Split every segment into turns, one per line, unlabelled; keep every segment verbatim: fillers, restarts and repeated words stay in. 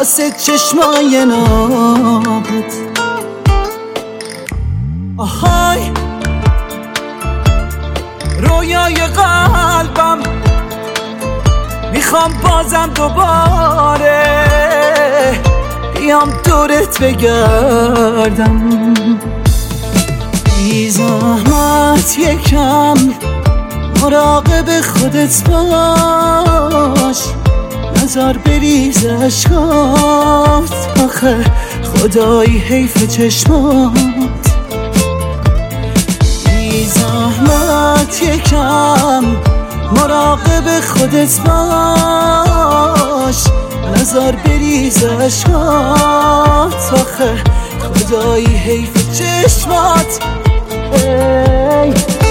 واسه چشمای نابت. آهای رویای قلبم، میخوام بازم دوباره بیام دورت بگردم. بی زحمت یکم مراقب خودت باش، نظر بریز اشکات، آخه خدایی حیف چشمات. بی زحمت یکم مراقب خودت باش، نظر بریز اشکات، آخه خدایی حیف چشمات. ای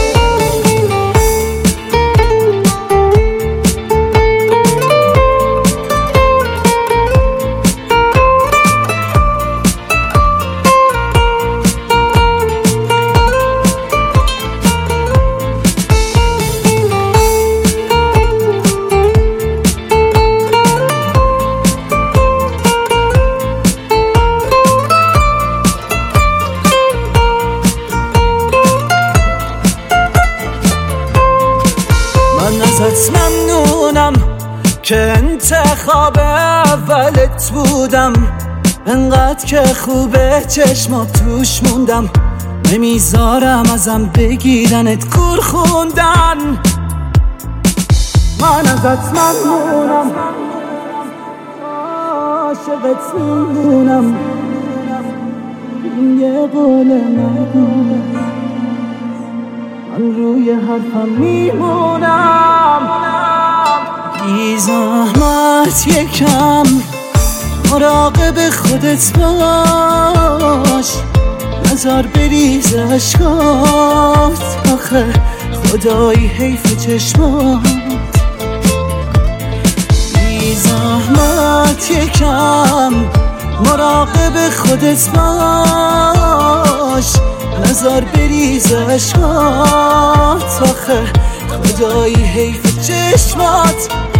من ازت ممنونم که انتخاب اولت بودم، انقدر که خوبه چشمات توش موندم، نمیذارم ازم بگیرنت کور خوندن. من ازت ممنونم، عاشقت میمونم، این یه قول نداره، من روی حرفم میمونم. بی زحمت یکم مراقب خودت باش، نظر بریز اشکات، آخه خدایی حیف چشمات. بی زحمت یکم مراقب خودت باش، نظر بریز اشکات، آخه خدایی حیف چشمات.